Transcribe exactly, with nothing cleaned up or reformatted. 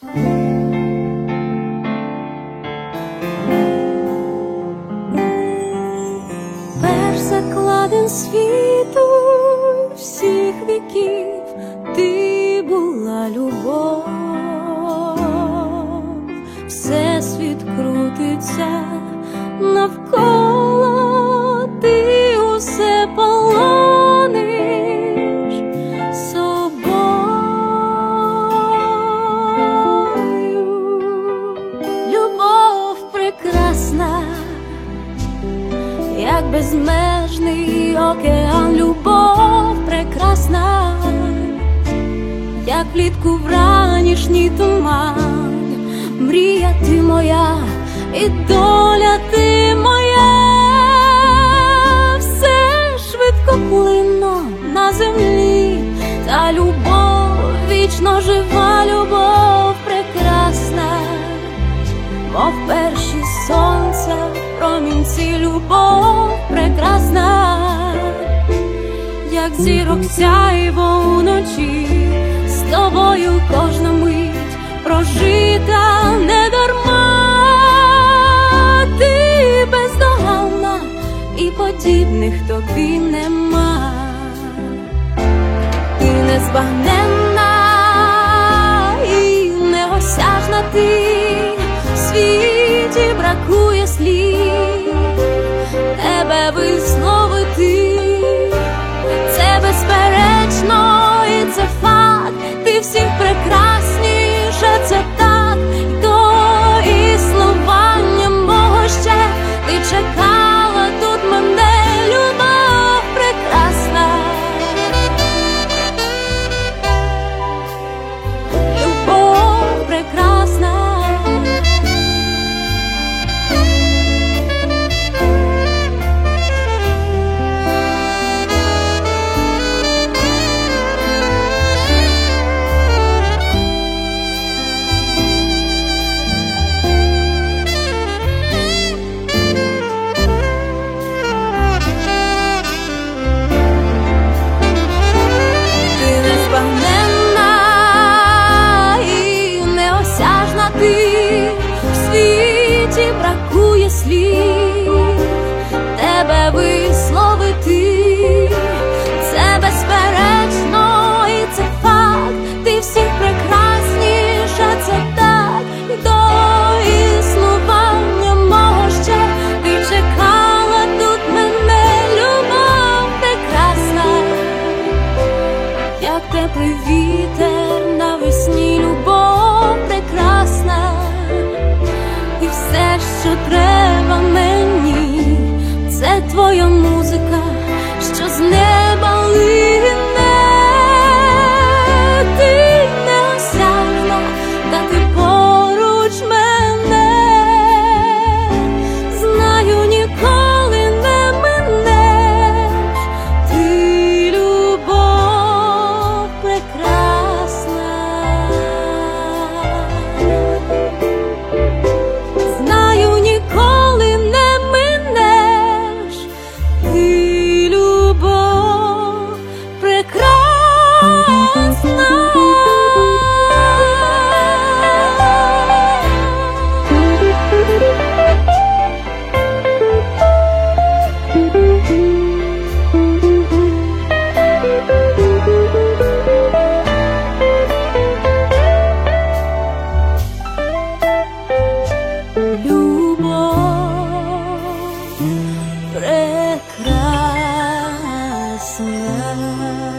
Перш закладен світу всіх віків, ти була любов, всесвіт крутиться навколо, ти усе полониш собою. Любов прекрасна, як безмежний океан, любов прекрасна, як влітку вранішній туман, мрія ти моя і доля ти моя, все швидко плинно на землі, та любов вічно жива, любов прекрасна, мов перші сонця промінці, любов прекрасна, як зірок сяйво уночі, з тобою кожна мить прожита не дарма, ти бездоганна і подібних тобі нема, ти незбагненна і неосяжна, ти в світі бракує слів, тебе висловити, це безперечно і це факт, ти всіх прекрасніше, це так, до існування мого ще ти чекала тут мене, любов прекрасна, любов прекрасна. Бракує слів, тебе висловити, це безперечно і це факт, ти всіх прекрасніша, це так, до існування мого ще ти чекала тут мене, любов прекрасна, як теплий вітер навесні, любов прекрасна, і все, що треба мені, це твоя музика, що з неба лине, ти неосяжна, та ти поруч мене, знаю, ніколи не минеш, ти любов прекрасна. Прекрасна.